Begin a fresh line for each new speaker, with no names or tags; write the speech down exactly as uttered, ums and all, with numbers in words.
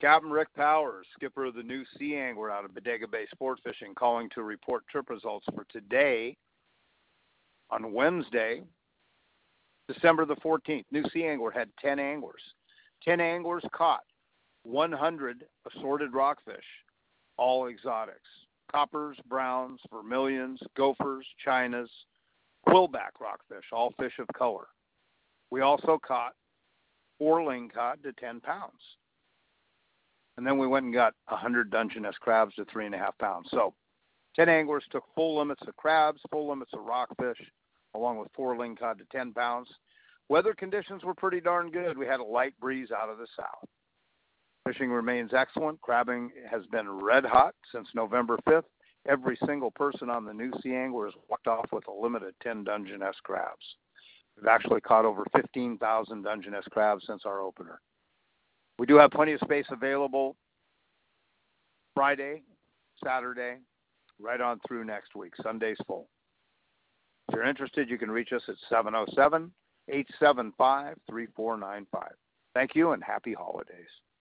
Captain Rick Powers, skipper of the New Sea Angler out of Bodega Bay Sport Fishing, calling to report trip results for today on Wednesday, December the fourteenth. New Sea Angler had ten anglers. ten anglers caught one hundred assorted rockfish, all exotics. Coppers, browns, vermilions, gophers, chinas, quillback rockfish, all fish of color. We also caught four lingcod to ten pounds. And then we went and got one hundred Dungeness crabs to three and a half pounds. So ten anglers took full limits of crabs, full limits of rockfish, along with four lingcod to ten pounds. Weather conditions were pretty darn good. We had a light breeze out of the south. Fishing remains excellent. Crabbing has been red hot since November fifth. Every single person on the New Sea Angler has walked off with a limit of ten Dungeness crabs. We've actually caught over fifteen thousand Dungeness crabs since our opener. We do have plenty of space available Friday, Saturday, right on through next week. Sunday's full. If you're interested, you can reach us at seven oh seven, eight seven five, three four nine five. Thank you and happy holidays.